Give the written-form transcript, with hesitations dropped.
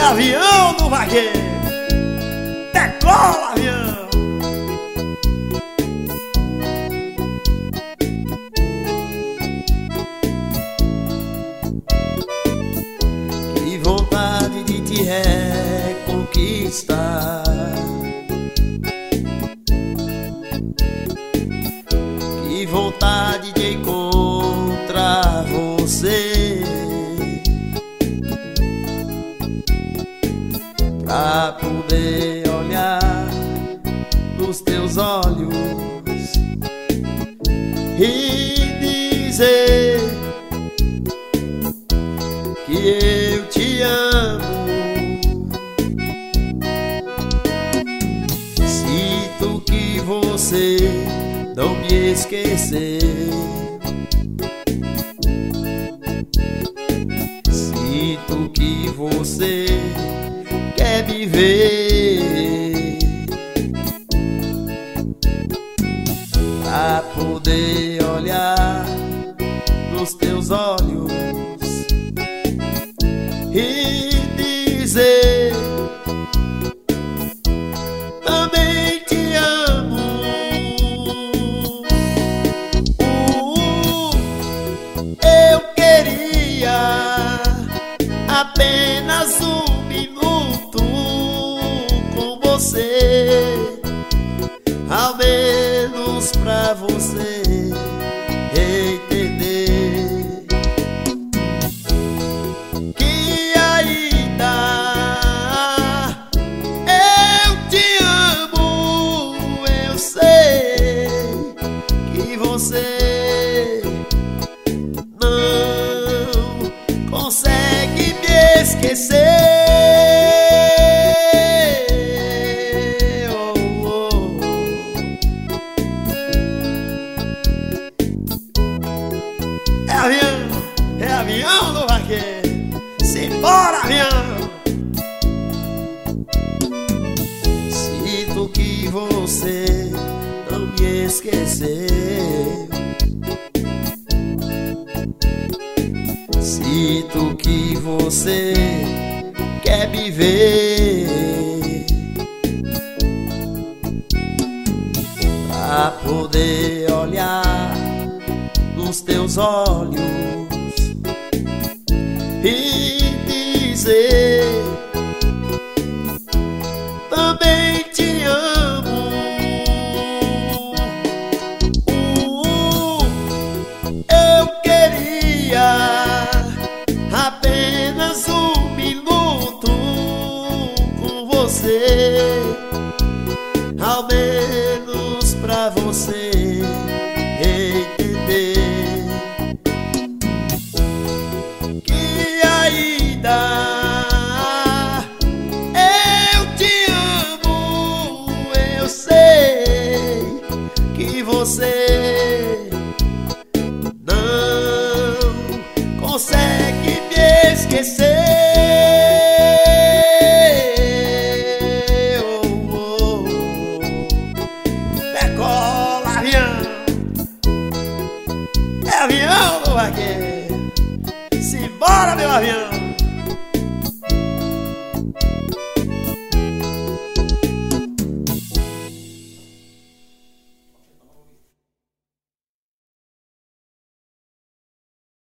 avião do vaqueiro. Decola, avião. Que vontade de te reconquistar, que vontade de encontrar você, pra poder olhar nos teus olhos e dizer que eu te amo. Sinto que você não me esqueceu. Sinto que você quer me ver, pra poder olhar nos teus olhos e dizer também te amo. Eu queria apenas um minuto com você, ao menos pra você entender que ainda eu te amo. Eu sei que você não consegue me esquecer. É avião do vaqueiro. Simbora, avião. Sinto que você não me esqueceu. Sinto que você quer me ver, pra poder olhar nos teus olhos e dizer também te amo. Eu queria apenas um minuto com você, ao menos pra você entender que ainda eu te amo. Eu sei que você não consegue me esquecer. Decola, avião. É avião do vaqueiro. Simbora, meu avião.